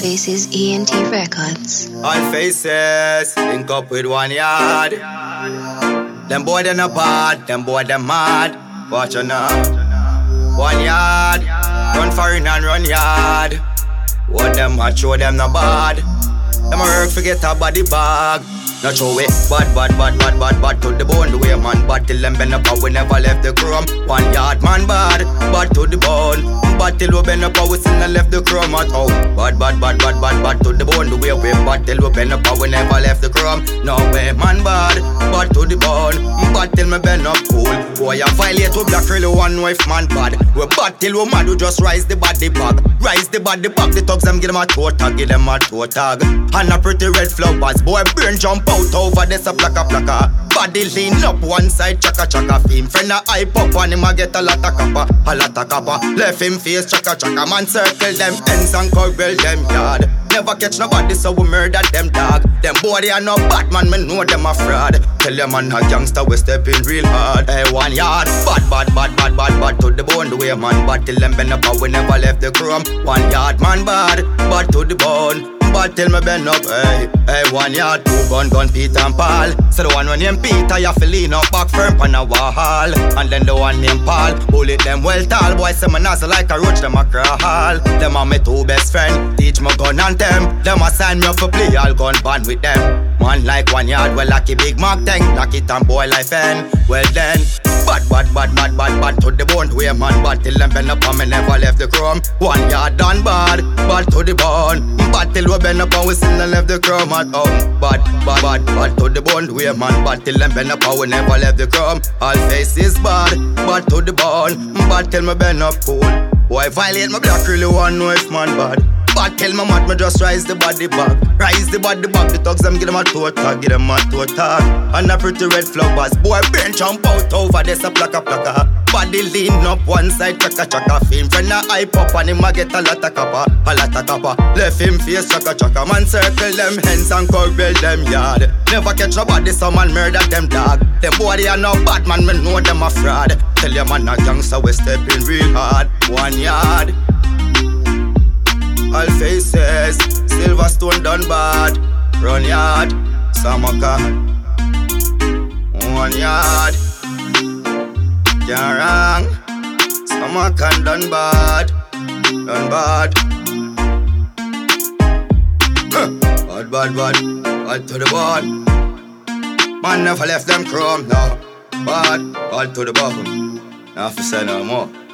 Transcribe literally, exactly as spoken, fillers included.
Faces E N T Records. All faces link up with one yard. Them boy them not bad, them boy them mad. Watch out now. One yard, run foreign and run yard. What them a show them not bad. Them a work forget a body bag. Not show it bad, bad, bad, bad, bad, bad to the bone. The way man bad till them bend up and we never left the chrome. One yard man bad, bad to the bone. Bad till we bend up and we still not left the chrome at all. Bad, bad, bad, bad, bad, bad to the bone. The way we bad till we bend up and we never left the chrome. No way man bad, bad to the bone. Bad till me bend up cool. Boy I violate with black really one wife man bad. We bad till we mad, we just rise the body bag. Rise the body bag, the thugs them give them a toe tag, give them a toe tag. And a pretty red flowers, boy brain jump out over this a plaka plaka. Body lean up one side, chaka chaka. Him friend a hype up and him a get a lot of kappa, a lot of kappa. Left him face chaka chaka, man circle them ends and curl them yard. Never catch nobody so we murder them dog. Them boy they are no Batman, me know them a fraud. Tell them man a gangster we stepping real hard. Hey one yard, bad bad bad bad bad bad to the bone. The way man bad till them bend up and we never left the chrome. One yard man bad, bad to the bone. But till me bend up, hey, hey, one yard, two gun, gun, Peter and Paul. So the one when named Peter, you feel lean up back firm on a wall. And then the one named Paul, bullet them well tall. Boy, say me nozzle like a roach, them a crawl. Them are my two best friend, teach me gun and them. Them a sign me up for play, all gun band with them. Man like one yard, well lucky big mark tank. Lock it and boy like pen, well then. Bad, bad, bad, bad, bad, bad to the bone. We a man bad till them bend up and me never left the chrome. One yard done bad, bad to the bone. Bad till we bend up and we still not left the chrome at home. Bad, bad, bad, bad to the bone. We a man bad till them bend up and we never left the chrome. All faces bad, bad to the bone. Bad till me bend up cool. Boy violate my black really one know if man bad. Bad tell my mad me just rise the body back. Rise the body back, the thugs them give them a toe tag, give them a toe tag. And a pretty red flowers, boy brain jump out over this a plaka plaka. Body lean up one side, chaka chaka. Him friend a hype up and him a get a lot of kappa, a lot of kappa. Left him face chaka chaka, man circle them hands and curl them yard. Never catch nobody, some man murder them dog. Them boy they are no Batman, me know them a fraud. Tell your man a gangster we stepping real hard. One yard. All faces, Silverstone done bad. Run yard, Samarkand. One yard, can't wrong. Samarkand done bad, done bad. Huh. Bad, bad, bad, bad to the bone. Man never left them chrome, no. Bad, bad to the bone. Now for say no more.